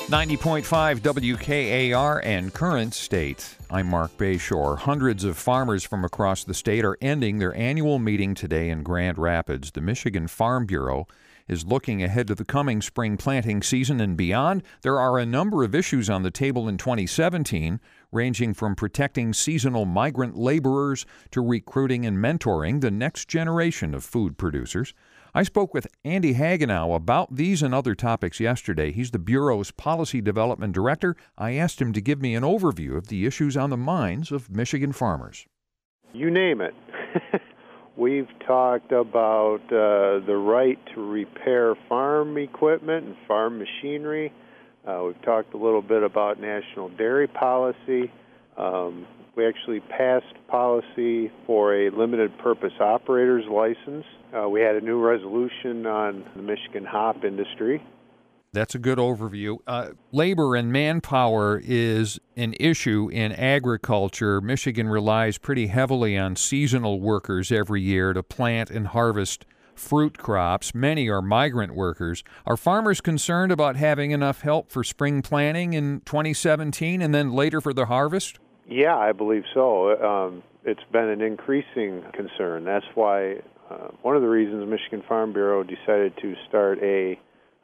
90.5 WKAR and Current State. I'm Mark Bayshore. Hundreds of farmers from across the state are ending their annual meeting today in Grand Rapids. The Michigan Farm Bureau is looking ahead to the coming spring planting season and beyond. There are a number of issues on the table in 2017, ranging from protecting seasonal migrant laborers to recruiting and mentoring the next generation of food producers. I spoke with Andy Hagenow about these and other topics yesterday. He's the Bureau's Policy Development Director. I asked him to give me an overview of the issues on the minds of Michigan farmers. You name it. We've talked about the right to repair farm equipment and farm machinery. We've talked a little bit about national dairy policy. We actually passed policy for a limited purpose operator's license. We had a new resolution on the Michigan hop industry. That's a good overview. Labor and manpower is an issue in agriculture. Michigan relies pretty heavily on seasonal workers every year to plant and harvest fruit crops. Many are migrant workers. Are farmers concerned about having enough help for spring planting in 2017 and then later for the harvest? Yeah, I believe so. It's been an increasing concern. That's why one of the reasons the Michigan Farm Bureau decided to start a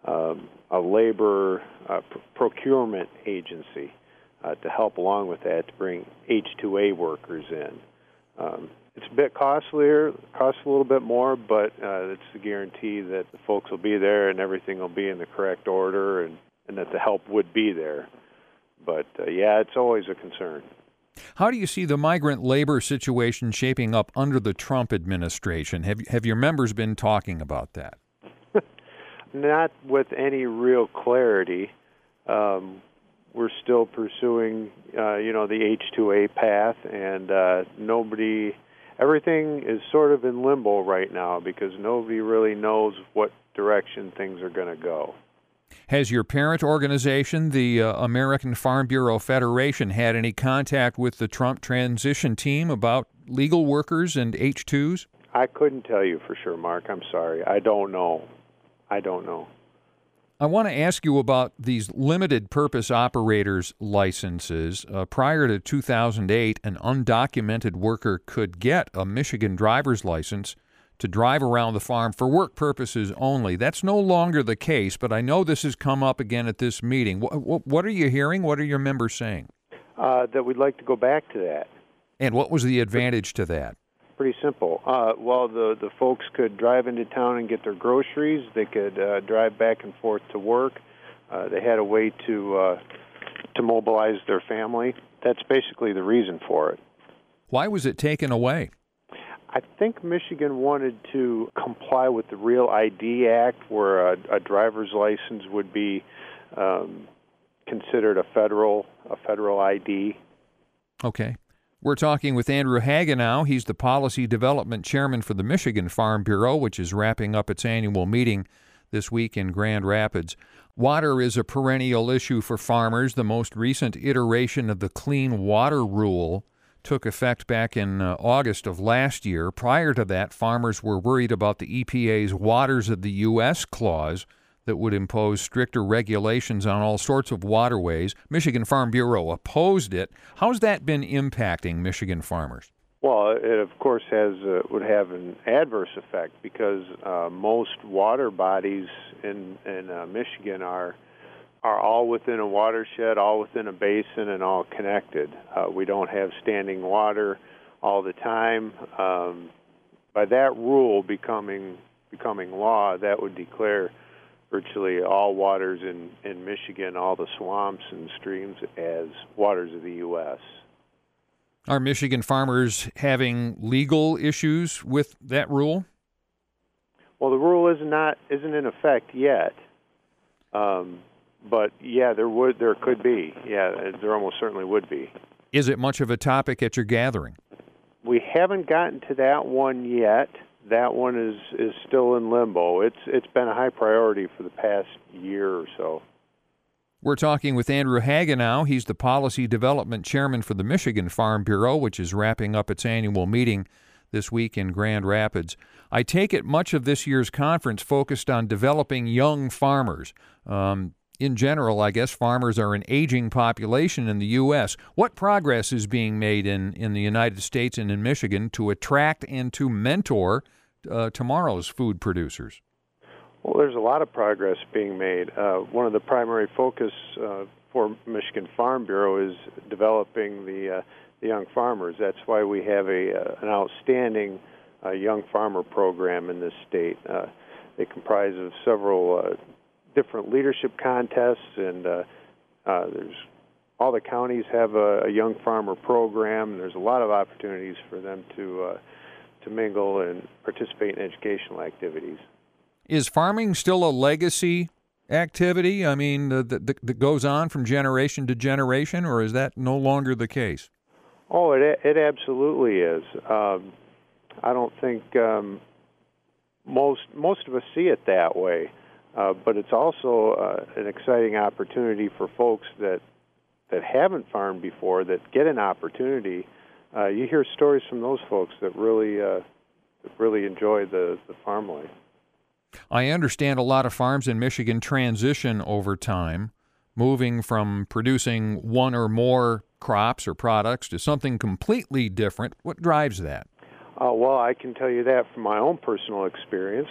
labor procurement agency to help along with that, to bring H-2A workers in. It's a bit costlier, costs a little bit more, but it's a guarantee that the folks will be there and everything will be in the correct order and that the help would be there. But, yeah, it's always a concern. How do you see the migrant labor situation shaping up under the Trump administration? Have your members been talking about that? Not with any real clarity. We're still pursuing, the H-2A path, and everything is sort of in limbo right now because nobody really knows what direction things are going to go. Has your parent organization, the American Farm Bureau Federation, had any contact with the Trump transition team about legal workers and H-2s? I couldn't tell you for sure, Mark. I'm sorry. I don't know. I want to ask you about these limited purpose operators licenses. Prior to 2008, an undocumented worker could get a Michigan driver's license to drive around the farm for work purposes only. That's no longer the case, but I know this has come up again at this meeting. What are you hearing? What are your members saying? That we'd like to go back to that. And what was the advantage to that? Pretty simple. The folks could drive into town and get their groceries. They could drive back and forth to work. They had a way to mobilize their family. That's basically the reason for it. Why was it taken away? I think Michigan wanted to comply with the Real ID Act, where a driver's license would be considered a federal ID. Okay. We're talking with Andrew Hagenow. He's the Policy Development Chairman for the Michigan Farm Bureau, which is wrapping up its annual meeting this week in Grand Rapids. Water is a perennial issue for farmers. The most recent iteration of the Clean Water Rule took effect back in August of last year. Prior to that, farmers were worried about the EPA's Waters of the U.S. clause that would impose stricter regulations on all sorts of waterways. Michigan Farm Bureau opposed it. How's that been impacting Michigan farmers? Well, it of course would have an adverse effect because most water bodies in Michigan are all within a watershed, all within a basin, and all connected. We don't have standing water all the time. By that rule becoming law, that would declare virtually all waters in Michigan, all the swamps and streams, as waters of the U.S. Are Michigan farmers having legal issues with that rule? Well, the rule isn't in effect yet. But yeah, there could be. Yeah, there almost certainly would be. Is it much of a topic at your gathering? We haven't gotten to that one yet. That one is still in limbo. It's been a high priority for the past year or so. We're talking with Andrew Hagenow. He's the Policy Development Chairman for the Michigan Farm Bureau, which is wrapping up its annual meeting this week in Grand Rapids. I take it much of this year's conference focused on developing young farmers. In general, I guess farmers are an aging population in the U.S. What progress is being made in the United States and in Michigan to attract and to mentor tomorrow's food producers? Well, there's a lot of progress being made. One of the primary focus for Michigan Farm Bureau is developing the young farmers. That's why we have an outstanding young farmer program in this state. They comprise of several different leadership contests, and there's all the counties have a young farmer program. There's a lot of opportunities for them to mingle and participate in educational activities. Is farming still a legacy activity? I mean, that goes on from generation to generation, or is that no longer the case? Oh, it absolutely is. I don't think most of us see it that way, but it's also an exciting opportunity for folks that haven't farmed before, that get an opportunity. You hear stories from those folks that really enjoy the farm life. I understand a lot of farms in Michigan transition over time, moving from producing one or more crops or products to something completely different. What drives that? Well, I can tell you that from my own personal experience.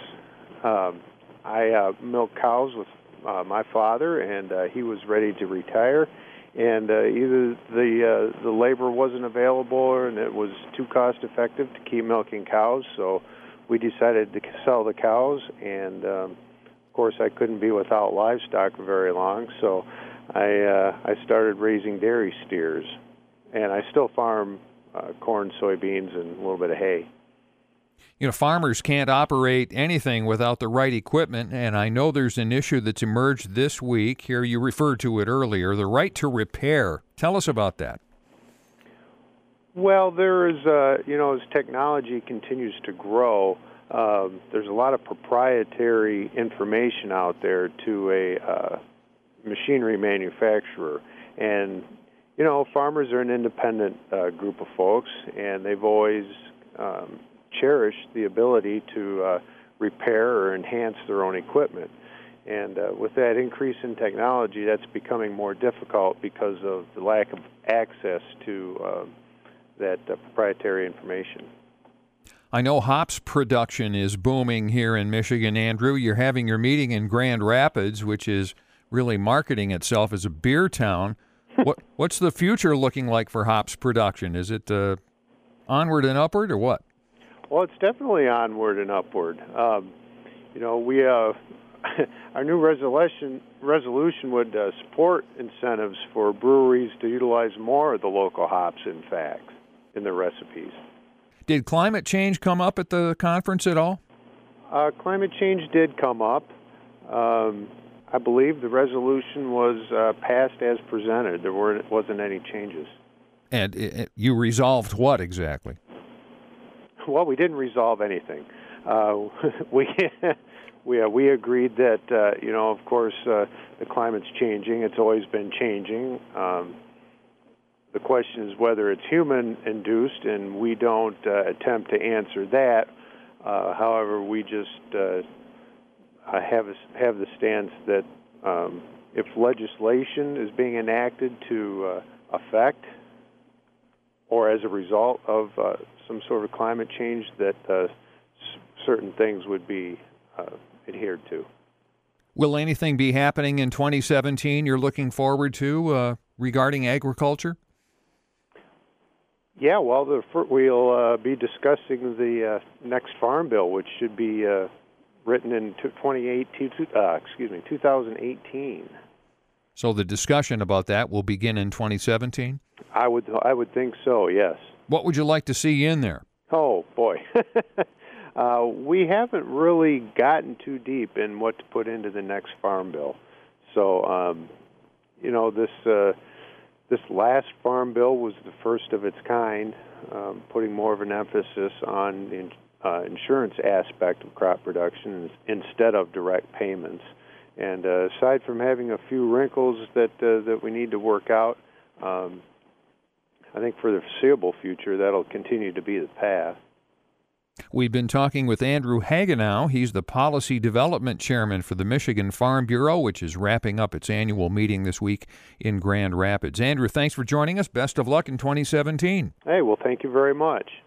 I milked cows with my father, and he was ready to retire. And either the labor wasn't available, and it was too cost effective to keep milking cows, so we decided to sell the cows. And of course, I couldn't be without livestock for very long, so I started raising dairy steers, and I still farm corn, soybeans, and a little bit of hay. You know, farmers can't operate anything without the right equipment, and I know there's an issue that's emerged this week. Here, you referred to it earlier, the right to repair. Tell us about that. Well, there is, as technology continues to grow, there's a lot of proprietary information out there to a machinery manufacturer. And, farmers are an independent group of folks, and they've always cherished the ability to repair or enhance their own equipment. And with that increase in technology, that's becoming more difficult because of the lack of access to that proprietary information. I know hops production is booming here in Michigan, Andrew. You're having your meeting in Grand Rapids, which is really marketing itself as a beer town. What's the future looking like for hops production? Is it onward and upward, or what? Well, it's definitely onward and upward. We our new resolution would support incentives for breweries to utilize more of the local hops, in fact, in their recipes. Did climate change come up at the conference at all? Climate change did come up. I believe the resolution was passed as presented. There wasn't any changes. And you resolved what exactly? Well, we didn't resolve anything. We agreed that, of course, the climate's changing. It's always been changing. The question is whether it's human-induced, and we don't attempt to answer that. However, we just have the stance that if legislation is being enacted to affect or as a result of some sort of climate change, that certain things would be adhered to. Will anything be happening in 2017 you're looking forward to regarding agriculture? Yeah, well, we'll be discussing the next farm bill, which should be written in 2018. So the discussion about that will begin in 2017? I would think so, yes. What would you like to see in there? Oh, boy. We haven't really gotten too deep in what to put into the next farm bill. So, this last farm bill was the first of its kind, putting more of an emphasis on the insurance aspect of crop production instead of direct payments. And aside from having a few wrinkles that we need to work out, I think for the foreseeable future that'll continue to be the path. We've been talking with Andrew Hagenow. He's the Policy Development Chairman for the Michigan Farm Bureau, which is wrapping up its annual meeting this week in Grand Rapids. Andrew, thanks for joining us. Best of luck in 2017. Hey, well, thank you very much.